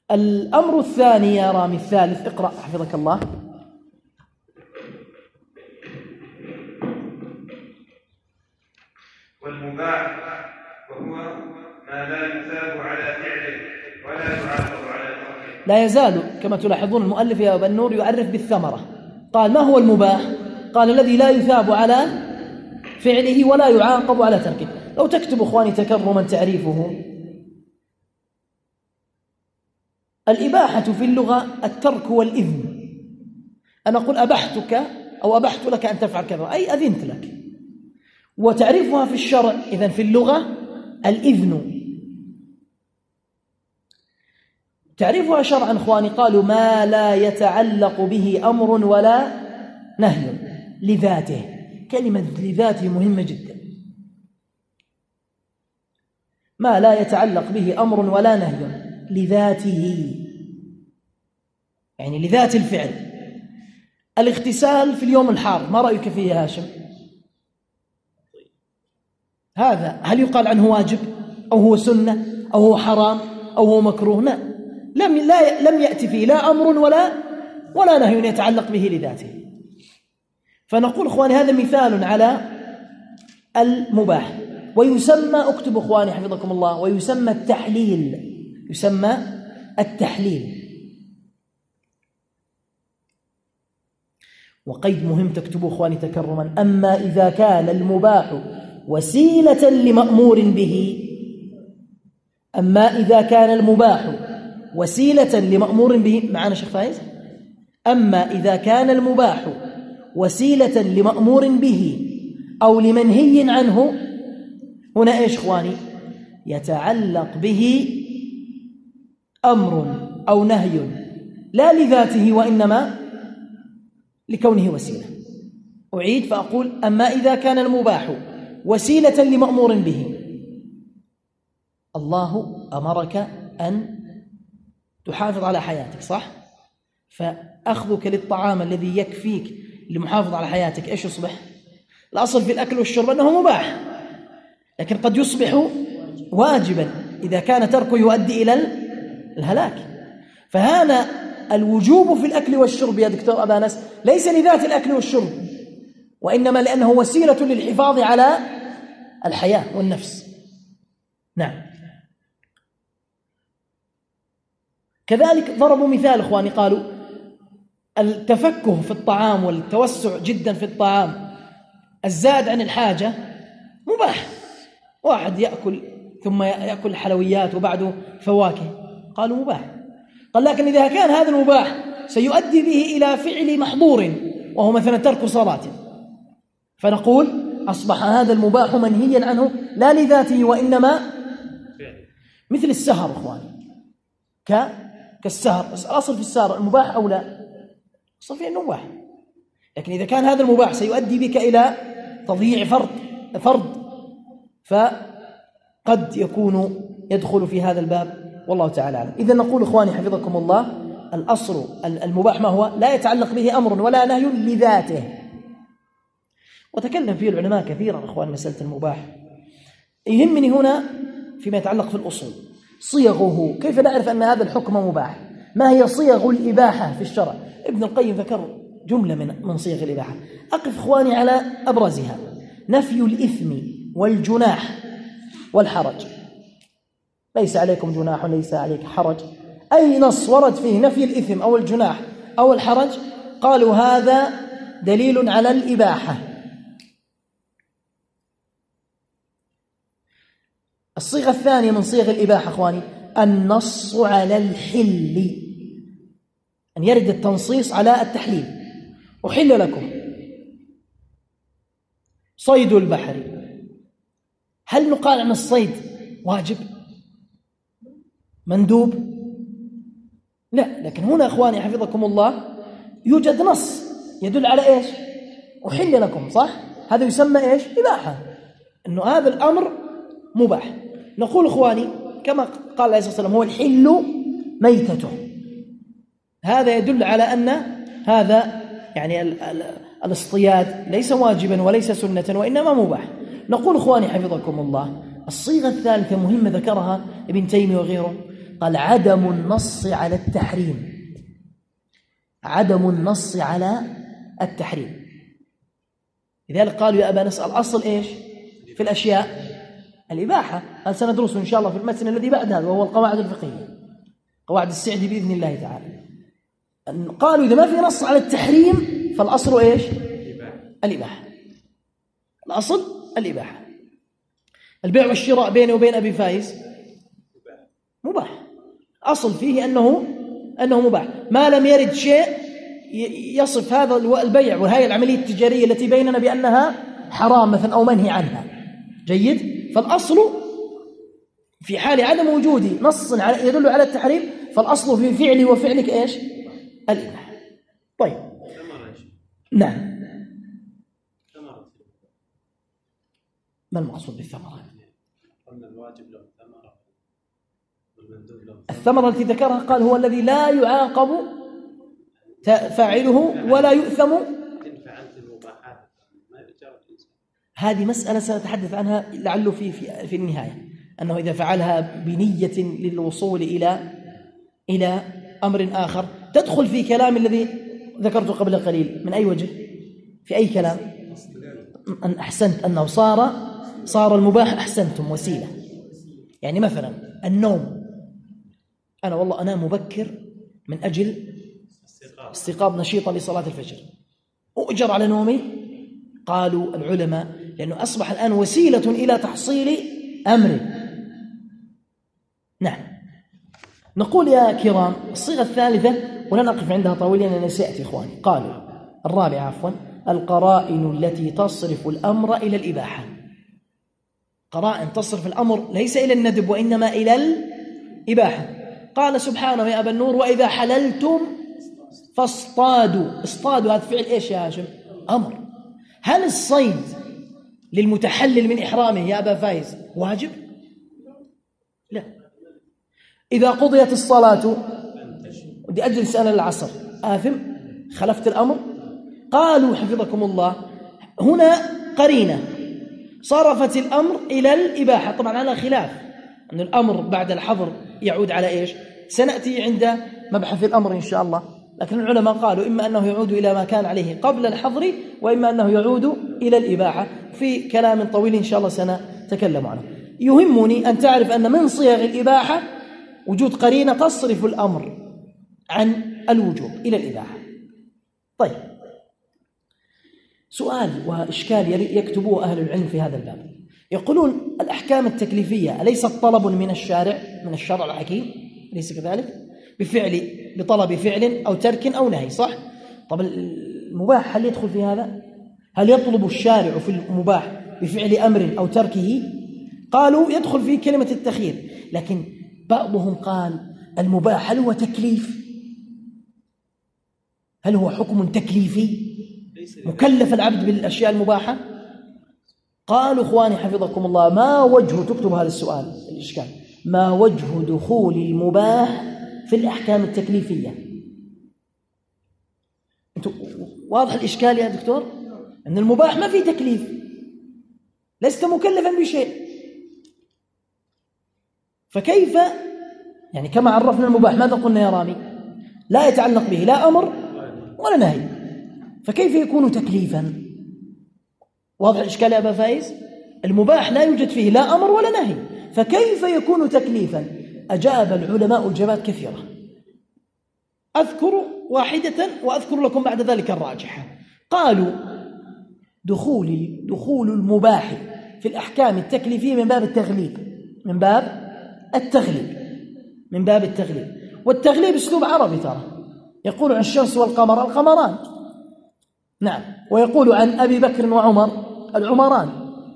الأمر الثاني يا رامي الثالث، اقرأ حفظك الله. والمباح وهو ما لا يثاب على فعله ولا يعاقب على تركه. لا يزال كما تلاحظون المؤلف يا أبا النور يعرف بالثمرة. قال ما هو المباح؟ قال الذي لا يثاب على فعله ولا يعاقب على تركه. لو تكتب أخواني تكرما تعريفه: الإباحة في اللغة الترك والإذن. أنا أقول أبحتك أو أبحت لك أن تفعل كذا، أي أذنت لك. وتعريفها في الشرع إذن في اللغة الإذن. تعريفها شرعا أخواني قالوا ما لا يتعلق به أمر ولا نهي لذاته. كلمة لذاته مهمة جدا. ما لا يتعلق به أمر ولا نهي لذاته، يعني لذات الفعل. الاغتسال في اليوم الحار ما رأيك فيه يا هاشم؟ هذا هل يقال عنه واجب أو هو سنة أو هو حرام أو هو مكروه؟ لا، لم يأتي فيه لا أمر ولا نهي يتعلق به لذاته. فنقول أخواني هذا مثال على المباح. ويسمى، اكتب أخواني حفظكم الله، ويسمى التحليل. يسمى التحليل. وقيد مهم تكتبوا أخواني تكرما: أما إذا كان المباح وسيلة لمأمور به. أما إذا كان المباح وسيلة لمأمور به. معنا شيخ فايز؟ أما إذا كان المباح وسيلة لمأمور به أو لمنهي عنه. هنا إيش أخواني؟ يتعلق به أمر أو نهي لا لذاته وإنما لكونه وسيلة. أعيد فأقول: أما إذا كان المباح وسيلة لمأمور به. الله أمرك أن تحافظ على حياتك، صح؟ فأخذك للطعام الذي يكفيك لمحافظة على حياتك إيش يصبح؟ الأصل في الأكل والشرب أنه مباح، لكن قد يصبح واجبا إذا كان تركه يؤدي إلى الهلاك. فهذا الوجوب في الأكل والشرب يا دكتور أبا أنس ليس لذات الأكل والشرب، وإنما لأنه وسيلة للحفاظ على الحياة والنفس. نعم. كذلك ضربوا مثال إخواني، قالوا التفكه في الطعام والتوسع جدا في الطعام الزاد عن الحاجة مباح. واحد يأكل ثم يأكل حلويات وبعده فواكه، قالوا مباح. قال لكن إذا كان هذا المباح سيؤدي به إلى فعل محظور وهو مثلا ترك صلاة، فنقول أصبح هذا المباح منهيا عنه لا لذاته وإنما مثل السهر أخواني، كالسهر. الأصل في السهر المباح أو لا؟ الأصل فيه أنه مباح، لكن إذا كان هذا المباح سيؤدي بك إلى تضييع فرض فقد يكون يدخل في هذا الباب، والله تعالى أعلم. إذا نقول إخواني حفظكم الله الأصل المباح ما هو؟ لا يتعلق به أمر ولا نهي لذاته. وتكلم فيه العلماء كثيرا إخوان مسألة المباح. يهمني هنا فيما يتعلق في الأصول صيغه، كيف نعرف أن هذا الحكم مباح؟ ما هي صيغ الإباحة في الشرع؟ ابن القيم ذكر جملة من صيغ الإباحة، أقف إخواني على أبرزها: نفي الإثم والجناح والحرج. ليس عليكم جناح ليس عليك حرج. أي نص ورد فيه نفي الإثم أو الجناح أو الحرج قالوا هذا دليل على الإباحة. الصيغة الثانية من صيغ الإباحة أخواني النص على الحل، أن يرد التنصيص على التحليل. أحل لكم صيد البحر. هل نقال عن الصيد واجب مندوب؟ لا، لكن هنا أخواني حفظكم الله يوجد نص يدل على إيش؟ أحل لكم، صح؟ هذا يسمى إيش؟ إباحة، أنه هذا الأمر مباح. نقول إخواني كما قال عليه الصلاة والسلام هو الحل ميتته، هذا يدل على أن هذا يعني الاصطياد ليس واجبا وليس سنة وإنما مباح. نقول إخواني حفظكم الله الصيغة الثالثة مهمة ذكرها ابن تيمية وغيره، قال عدم النص على التحريم، عدم النص على التحريم. لذلك قالوا يا أبا نسأل الأصل إيش في الأشياء؟ الإباحة. هذا سندرسه إن شاء الله في المتن الذي بعد هذا وهو القواعد الفقهية، قواعد السعدي بإذن الله تعالى. قالوا إذا ما في نص على التحريم فالأصل إيش؟ الإباحة. الأصل الإباحة. البيع والشراء بيني وبين أبي فايز مباح، أصل فيه أنه مباح، ما لم يرد شيء يصف هذا البيع وهي العملية التجارية التي بيننا بأنها حرام مثلا أو منهي عنها. جيد. فالأصل في حال عدم وجود نص يدل على التحريم فالأصل في فعلي وفعلك إيش؟ الإباحة. طيب. نعم. ما المقصود بالثمرة؟ الثمرة التي ذكرها قال هو الذي لا يعاقب فاعله ولا يؤثم. هذه مسألة سنتحدث عنها لعله في النهاية، أنه إذا فعلها بنية للوصول إلى أمر آخر تدخل في كلام الذي ذكرته قبل قليل. من أي وجه؟ في أي كلام؟ أن أحسنت أنه صار المباح أحسنتم وسيلة. يعني مثلا النوم، أنا والله أنام مبكر من أجل استيقاظ نشيطا لصلاة الفجر، أؤجر على نومي. قالوا العلماء لأنه أصبح الآن وسيلة إلى تحصيل أمر. نعم. نقول يا كرام الصيغة الثالثة ولن أقف عندها طويلا لأن سيأتي إخواني. قالوا الرابعة عفوا القرائن التي تصرف الأمر إلى الإباحة. قرائن تصرف الأمر ليس إلى الندب وإنما إلى الإباحة. قال سبحانه يا أبا النور وإذا حللتم فاصطادوا. اصطادوا هذا فعل إيش يا هاشم؟ أمر. هل الصيد للمتحلل من إحرامه يا أبا فايز واجب؟ لا. إذا قضيت الصلاة ودي أجلس أنا للعصر آثم خلفت الأمر. قالوا حفظكم الله هنا قرينة صرفت الأمر إلى الإباحة. طبعا على خلاف أن الأمر بعد الحظر يعود على إيش؟ سنأتي عند مبحث الأمر إن شاء الله. لكن العلماء قالوا إما أنه يعود إلى ما كان عليه قبل الحظر وإما أنه يعود إلى الإباحة. في كلام طويل إن شاء الله سنتكلم عنه. يهمني أن تعرف أن من صيغ الإباحة وجود قرينة تصرف الأمر عن الوجوب إلى الإباحة. طيب، سؤال وإشكال يكتبوه أهل العلم في هذا الباب. يقولون الأحكام التكليفية أليست طلب من الشرع الحكيم؟ ليس كذلك؟ بطلب فعل أو ترك أو نهي، صح؟ طب المباح هل يدخل في هذا؟ هل يطلب الشارع في المباح بفعل أمر أو تركه؟ قالوا يدخل في كلمة التخيير. لكن بعضهم قال المباح هل هو تكليف؟ هل هو حكم تكليفي؟ مكلف العبد بالأشياء المباحة؟ قالوا إخواني حفظكم الله ما وجه، تكتب هذا السؤال الإشكال، ما وجه دخول المباح في الأحكام التكليفية؟ واضح الإشكال يا دكتور؟ أن المباح ما فيه تكليف، لست مكلفا بشيء، فكيف يعني كما عرفنا المباح ماذا قلنا يا رامي؟ لا يتعلق به لا أمر ولا نهي، فكيف يكون تكليفا؟ واضح الإشكال يا أبا فايز؟ المباح لا يوجد فيه لا أمر ولا نهي، فكيف يكون تكليفا؟ أجاب العلماء إجابات كثيرة، أذكر واحدة وأذكر لكم بعد ذلك الراجحة. قالوا دخول المباح في الأحكام التكليفية من باب التغليب، من باب التغليب، والتغليب أسلوب عربي ترى، يقول عن الشمس والقمر القمران، نعم، ويقول عن أبي بكر وعمر العمران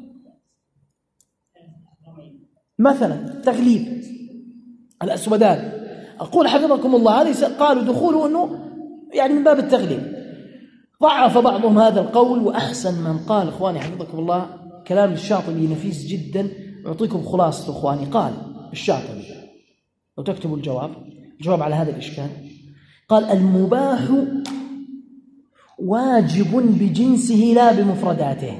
مثلا، تغليب الأسودان. أقول حفظكم الله هذه قالوا دخوله أنه يعني من باب التغليب. ضعف بعضهم هذا القول، وأحسن من قال إخواني حفظكم الله كلام الشاطبي نفيس جدا، أعطيكم خلاصة إخواني. قال الشاطبي لو تكتبوا الجواب على هذا الإشكال، قال المباح واجب بجنسه لا بمفرداته.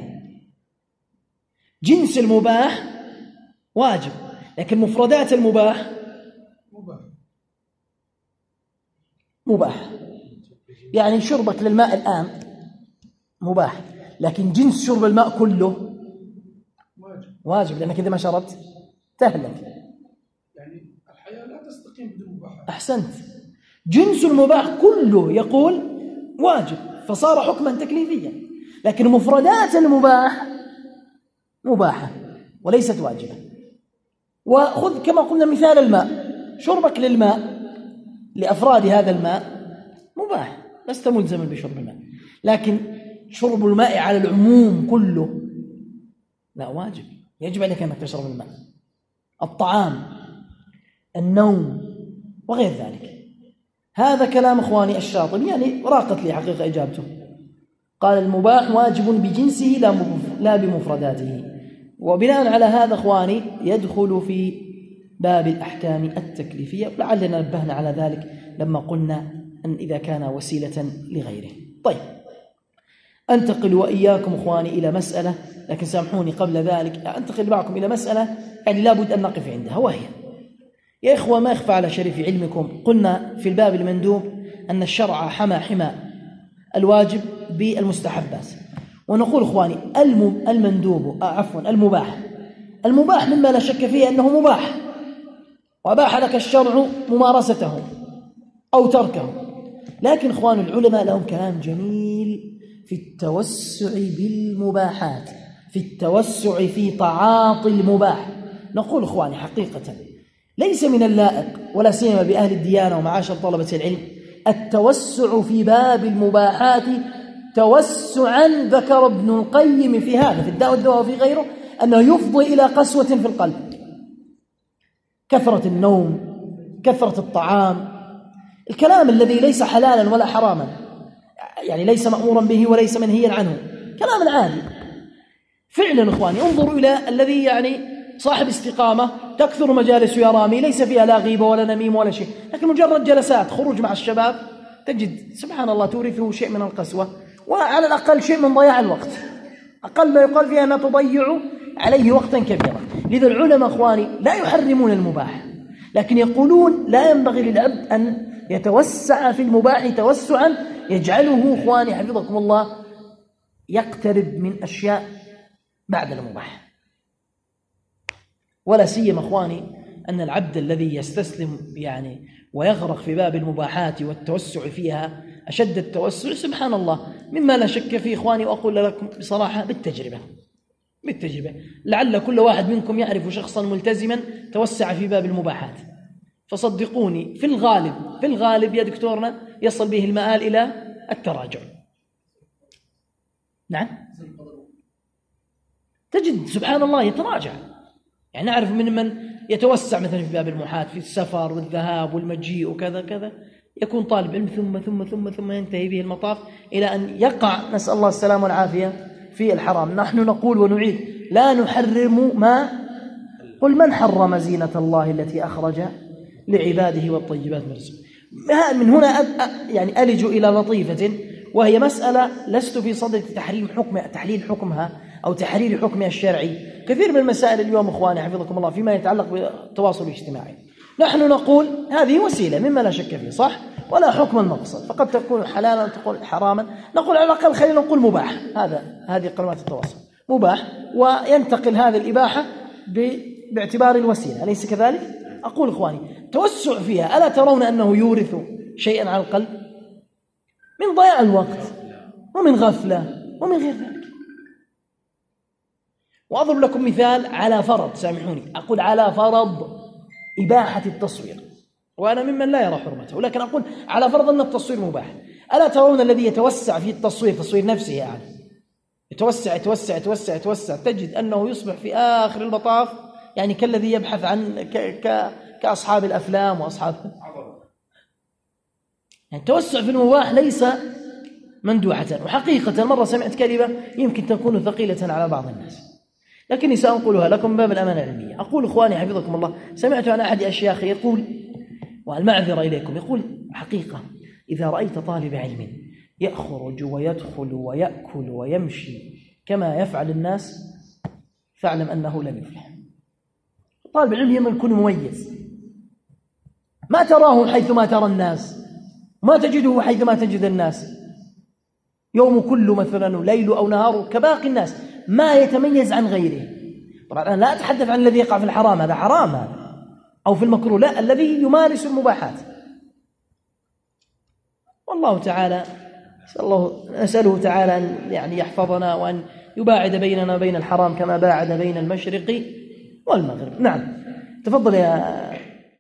جنس المباح واجب، لكن مفردات المباح مباح، يعني شربك للماء الآن مباح، لكن جنس شرب الماء كله واجب، لأنك إذا ما شربت تهلك. يعني الحياة لا تستقيم بدون مباح. أحسنت. جنس المباح كله يقول واجب، فصار حكما تكليفيا، لكن مفردات المباح مباحة وليست واجبة. وخذ كما قلنا مثال الماء، شربك للماء لأفراد هذا الماء مباح، لست ملزما بشرب الماء، لكن شرب الماء على العموم كله لا، واجب، يجب عليك أنك تشرب الماء. الطعام، النوم، وغير ذلك. هذا كلام إخواني الشاطبي، يعني راقت لي حقيقة إجابته. قال المباح واجب بجنسه لا بمفرداته. وبناء على هذا إخواني يدخل في باب الأحكام التكليفية، لعلنا نبهنا على ذلك لما قلنا أن إذا كان وسيلة لغيره. طيب، أنتقل وإياكم إخواني إلى مسألة، لكن سامحوني قبل ذلك أنتقل معكم إلى مسألة يعني لابد أن نقف عندها، وهي يا إخوة ما يخفى على شريف علمكم، قلنا في الباب المندوب أن الشرع حمى الواجب بالمستحبات، ونقول إخواني المباح مما لا شك فيه أنه مباح، وأباح لك الشرع ممارسته أو تركه. لكن إخوان العلماء لهم كلام جميل في التوسع بالمباحات، في التوسع في تعاطي المباح. نقول إخواني حقيقة ليس من اللائق ولا سيما بأهل الديانة ومعاشر طلبة العلم التوسع في باب المباحات توسعا. ذكر ابن القيم في هذا في الداء والدواء وفي غيره أنه يفضي إلى قسوة في القلب، كثرة النوم، كثرة الطعام، الكلام الذي ليس حلالا ولا حراما، يعني ليس مأمورا به وليس منهيا عنه، كلام عادي. فعلا إخواني انظروا إلى الذي يعني صاحب استقامة تكثر مجالس يا رامي ليس فيها لا غيبة ولا نميم ولا شيء، لكن مجرد جلسات خروج مع الشباب تجد سبحان الله تورثه شيء من القسوة، وعلى الأقل شيء من ضياع الوقت، أقل ما يقال فيها أنها تضيع عليه وقتا كبيرا. لذا العلماء إخواني لا يحرمون المباح، لكن يقولون لا ينبغي للعبد أن يتوسع في المباح توسعا يجعله إخواني حفظكم الله يقترب من أشياء بعد المباح. ولا سيما إخواني أن العبد الذي يستسلم يعني ويغرق في باب المباحات والتوسع فيها أشد التوسع سبحان الله مما لا شك فيه إخواني، وأقول لكم بصراحة بالتجربة لعل كل واحد منكم يعرف شخصا ملتزما توسع في باب المباحات، فصدقوني في الغالب يا دكتورنا يصل به المآل إلى التراجع. نعم، تجد سبحان الله يتراجع. يعني نعرف من يتوسع مثلا في باب المباحات في السفر والذهاب والمجيء وكذا كذا، يكون طالب علم ثم ينتهي به المطاف إلى أن يقع نسأل الله السلامة والعافية في الحرام. نحن نقول ونعيد لا نحرم ما قل من حرم زينة الله التي أخرج لعباده والطيبات من رزقه. من هنا يعني ألج إلى لطيفة، وهي مسألة لست في صدد تحليل حكمها أو تحرير حكمها الشرعي. كثير من المسائل اليوم إخواني حفظكم الله فيما يتعلق بالتواصل الاجتماعي نحن نقول هذه وسيلة مما لا شك فيه صح، ولا حكم المقصد، فقد تكون حلالا وتكون حراما، نقول على الأقل خلينا نقول مباح، هذه قنوات التواصل مباح، وينتقل هذه الإباحة باعتبار الوسيلة، أليس كذلك؟ أقول إخواني توسع فيها ألا ترون أنه يورث شيئا على القلب من ضياع الوقت ومن غفلة ومن غير ذلك. وأضرب لكم مثال على فرض، سامحوني أقول على فرض إباحة التصوير، وأنا ممن لا يرى حرمته، لكن أقول على فرض أن التصوير مباح، ألا ترون الذي يتوسع في التصوير تصوير نفسه يعني يتوسع تجد أنه يصبح في آخر المطاف يعني كالذي يبحث عن كأصحاب الأفلام وأصحاب يعني التوسع في المباح ليس مندوحة. وحقيقة مرة سمعت كلمة يمكن تكون ثقيلة على بعض الناس، لكني سأنقلها لكم من باب الأمانة العلمية. أقول إخواني حفظكم الله سمعت عن أحد أشياخ يقول، والمعذرة إليكم، يقول حقيقة إذا رأيت طالب علم يخرج ويدخل ويأكل ويمشي كما يفعل الناس فاعلم أنه لم يفلح. طالب العلم ينبغي يكون مميز، ما تراه حيث ما ترى الناس، ما تجده حيث ما تجد الناس. يوم كله مثلا ليل أو نهار كباقي الناس، ما يتميز عن غيره. طبعا أنا لا أتحدث عن الذي يقع في الحرام، هذا حرام هذا، أو في المكروه، لا، الذي يمارس المباحات. والله تعالى نسأله تعالى أن يعني يحفظنا وأن يباعد بيننا وبين الحرام كما باعد بين المشرق والمغرب. نعم، تفضل يا